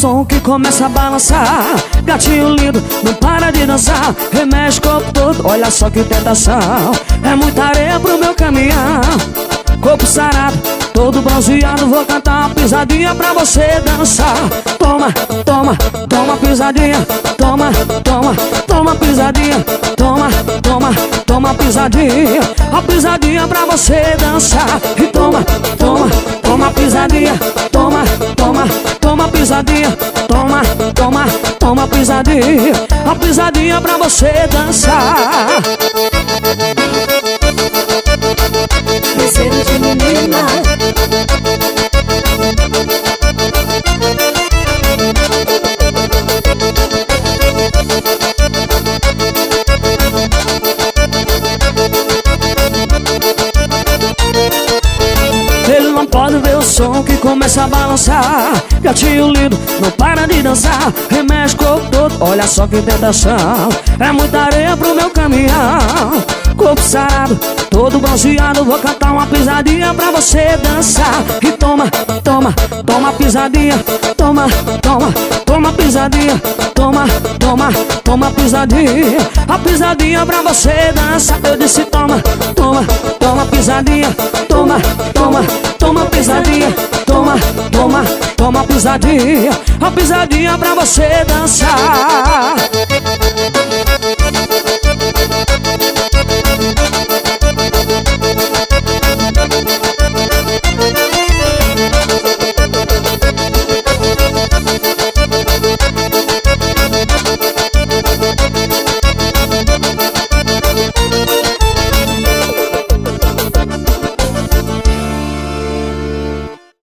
som que começa a balançar. Gatinho lindo, não para de dançar. Remexe o corpo todo, olha só que tentação. É muita areia pro meu caminhar. Corpo sarado, todo bronzeado, vou cantar uma pisadinha pra você dançar. Toma, toma, toma pisadinha. Toma, toma, toma pisadinha. Toma, toma, toma pisadinha. A pisadinha pra você dançar. E toma, toma, toma pisadinha. Toma, toma, toma pisadinha. Toma, toma, toma pisadinha. A pisadinha pra você dançar. Terceiro de menina. Ele não pode ver o som que começa a balançar. Gatinho lindo, não para de dançar. Remexe o corpo todo, olha só que tentação. É muita areia pro meu caminhar. Corpo sarado, todo bronzeado, vou cantar uma pisadinha pra você dançar. E toma, toma, toma pisadinha. Toma, toma, toma pisadinha. Toma, toma, toma pisadinha. A pisadinha pra você dançar. Eu disse toma, toma, toma pisadinha. Toma, toma, toma pisadinha. Toma, toma, toma pisadinha. A pisadinha pra você dançar.